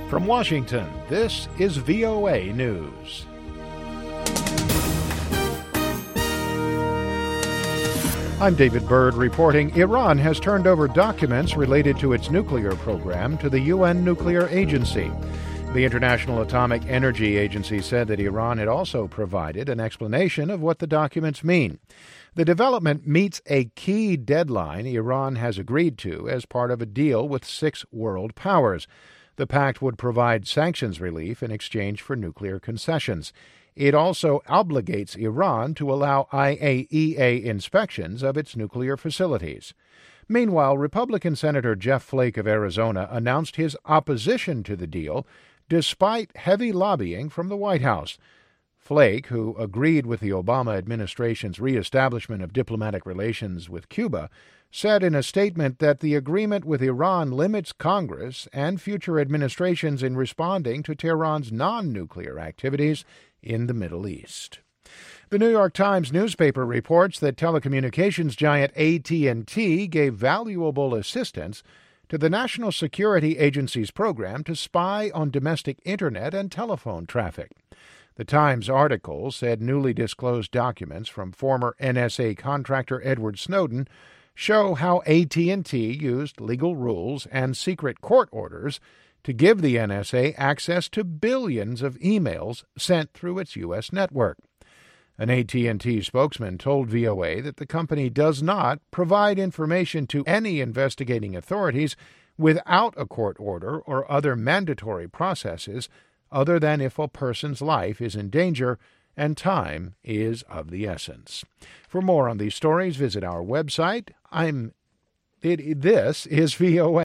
From Washington, this is VOA News. I'm David Byrd reporting Iran has turned over documents related to its nuclear program to the UN Nuclear Agency. The International Atomic Energy Agency said that Iran had also provided an explanation of what the documents mean. The development meets a key deadline Iran has agreed to as part of a deal with 6 world powers. The pact would provide sanctions relief in exchange for nuclear concessions. It also obligates Iran to allow IAEA inspections of its nuclear facilities. Meanwhile, Republican Senator Jeff Flake of Arizona announced his opposition to the deal despite heavy lobbying from the White House. Flake, who agreed with the Obama administration's reestablishment of diplomatic relations with Cuba, said in a statement that the agreement with Iran limits Congress and future administrations in responding to Tehran's non-nuclear activities in the Middle East. The New York Times newspaper reports that telecommunications giant AT&T gave valuable assistance to the National Security Agency's program to spy on domestic internet and telephone traffic. The Times article said newly disclosed documents from former NSA contractor Edward Snowden show how AT&T used legal rules and secret court orders to give the NSA access to billions of emails sent through its U.S. network. An AT&T spokesman told VOA that the company does not provide information to any investigating authorities without a court order or other mandatory processes other than if a person's life is in danger and time is of the essence. For more on these stories, visit our website. This is VOA.